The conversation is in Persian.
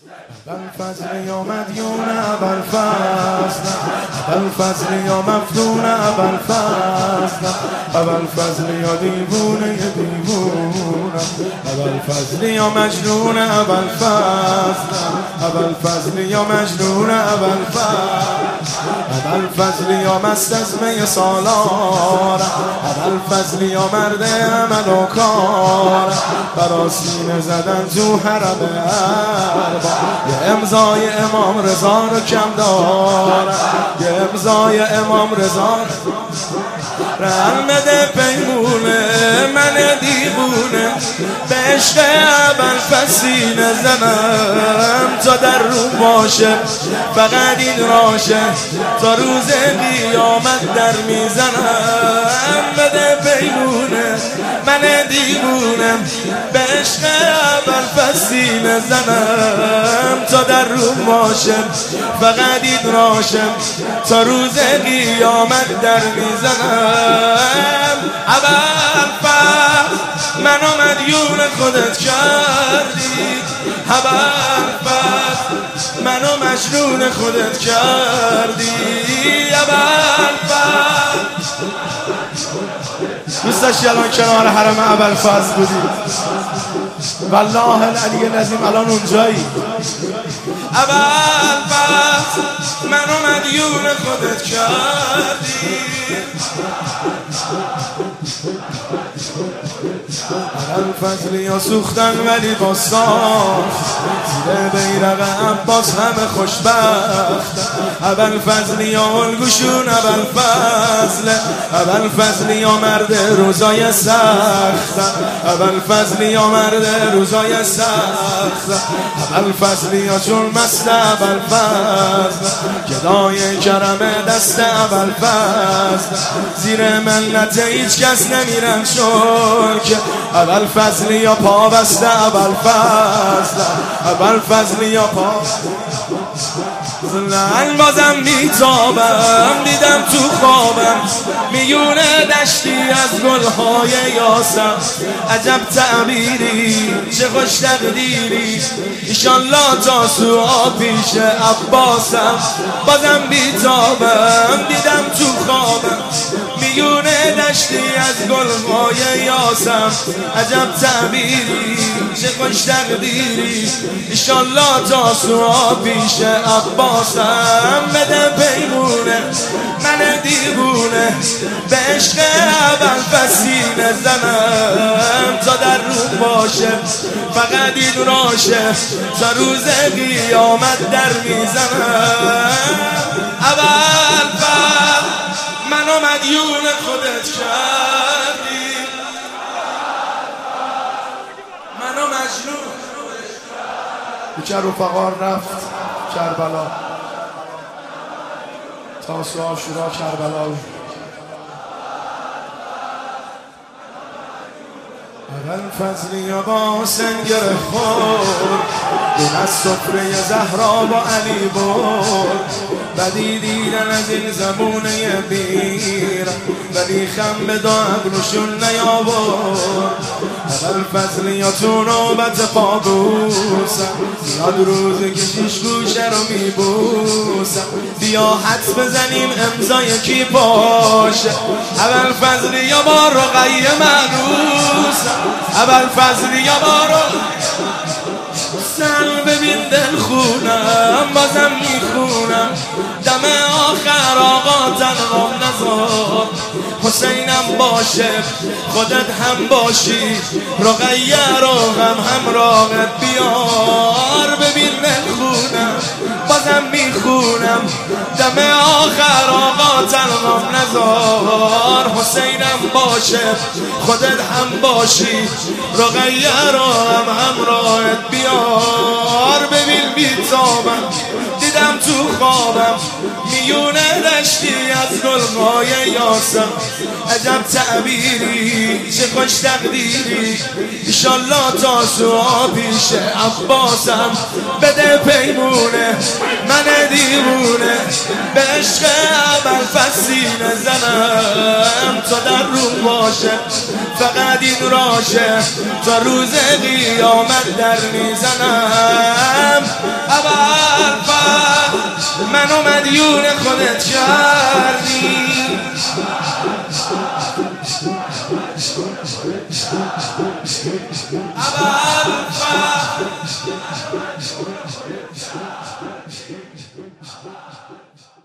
ابوالفضل یا مدیون ابوالفضل، ابوالفضل یا مفتون ابوالفضل، ابوالفضل یا دیوونه دیوونه، ابوالفضل یا مجنون ابوالفضل، ابوالفضل یا مجنون ابوالفضل، ابوالفضل یا مست از می سالار، ابوالفضل یا مرد عمل و کار، برا سینه زدن تو حرم ارباب، یه امضای امام رضا رو کم دارم، یه امضای امام رضا رحمت پیمونه من دیوونه، به عشق ابوالفضل سینه زنم تا در رو باشه، فقط این راشه تا روز قیامت در میزنم، بده پیمونه من دیوونه، به عشق ابوالفضل سینه زنم تا در رو باشه، فقط این راشه تا روز قیامت در میزنم. ابوالفضل منو مدیون خودت کردی، ابوالفضل منو مجنون خودت کردی، ابوالفضل دوست داشتی الان کنار حرم ابوالفضل بودی، والله العلی العظیم الان اونجایی. ابوالفضل منو مدیون خودت کردی، ابوالفضل یا سوختن ولی باستان، زیر بیرق عباس همه خوشبخت، ابوالفضل یا الگوشون ابوالفضل، ابوالفضل یا مرد روزای سخت، ابوالفضل یا مرد روزای سخت، ابوالفضل یا چون مست ابوالفضل، گدای کرم دست ابوالفضل، زیر منت هیچ کس نمیرن چون که ابوالفضل یا پا بسته ابوالفضل، ابوالفضل یا پا زلن بازم میتابم، دیدم تو خوابم میونه دشتی از گلهای یاسم، عجب تعبیری چه خوش تقدیری، ایشالله تا سوها پیش عباسم، بازم میتابم دیدم تو خوابم میونه دشتی از گلهای یاسم، عجب تعبیری چه خوش تقدیری، ایشالله تا سوها پیش عباسم، بده پیمونه من دیوونه، به عشق ابوالفضل سینه زنم تا در رو باشه، فقط این راشه تا روز قیامت در میزنم. ابوالفضل منو مدیون خودت کردی، منو مجنون بیچه رفقا رفت کربلا، تاسو عاشورا کربلا، ابوالفضل یا با سنگر خور، دون از سفره زهرا با علی برد، بدی دیدن از این زمونه بیر، ولی خم به داغنشون نیاورد، ابوالفضل یا تو نوبت پابوسم، یاد روزی که شیش گوشه رو میبوسم، بیا حدس بزنیم امضای کی باشه، ابوالفضل یا با رقیه معروسم، ابوالفضل یا با سن ببین دل خونم بازم میخونم، دم آخر آقا تنهام نذار، حسینم باشه خودت هم باشی، رقیه رو همراهت بیار، ببین دل خونم بازم میخونم، دم آخر آقا تنهام نذار، حسینم باشه خودت هم باشی، رقیه رو همراهت بیار، ببین بیتابم دیدم تو خوابم میونه دشتی از گلهای یاسم، عجب تعبیری چه خوش تقدیری، ایشالله تا سوها پیش عباسم، بده پیمونه من دیوونه، به عشق ابوالفضل سینه زنم تا در رو باشه، فقط این راشه تا روز قیامت در میزنم. منو مدیون خودت کردی. ابوالفضل